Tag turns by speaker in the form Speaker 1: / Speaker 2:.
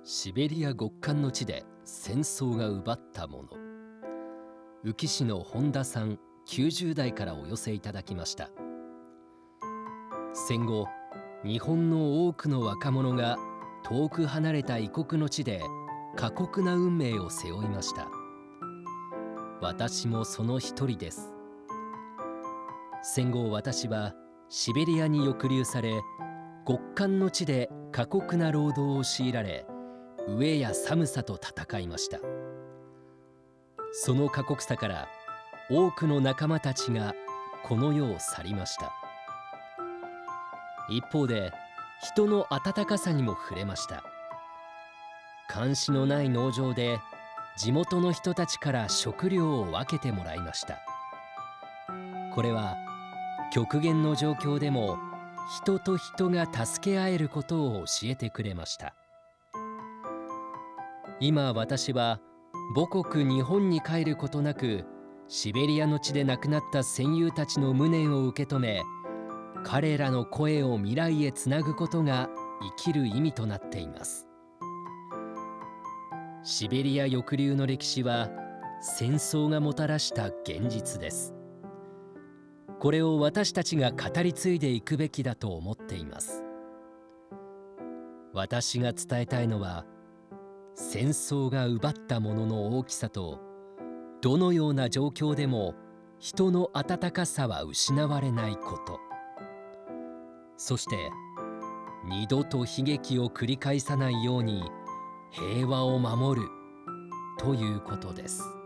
Speaker 1: シベリア極寒の地で戦争が奪ったもの。宇城市の本田さん90代からお寄せいただきました。戦後、日本の多くの若者が遠く離れた異国の地で過酷な運命を背負いました。私もその一人です。戦後、私はシベリアに抑留され、極寒の地で過酷な労働を強いられ、飢えや寒さと戦いました。その過酷さから多くの仲間たちがこの世を去りました。一方で人の温かさにも触れました。監視のない農場で地元の人たちから食料を分けてもらいました。これは極限の状況でも人と人が助け合えることを教えてくれました。今私は母国日本に帰ることなく、シベリアの地で亡くなった戦友たちの無念を受け止め、彼らの声を未来へつなぐことが生きる意味となっています。シベリア抑留の歴史は戦争がもたらした現実です。これを私たちが語り継いでいくべきだと思っています。私が伝えたいのは、戦争が奪ったものの大きさと、どのような状況でも人の温かさは失われないこと、そして二度と悲劇を繰り返さないように平和を守るということです。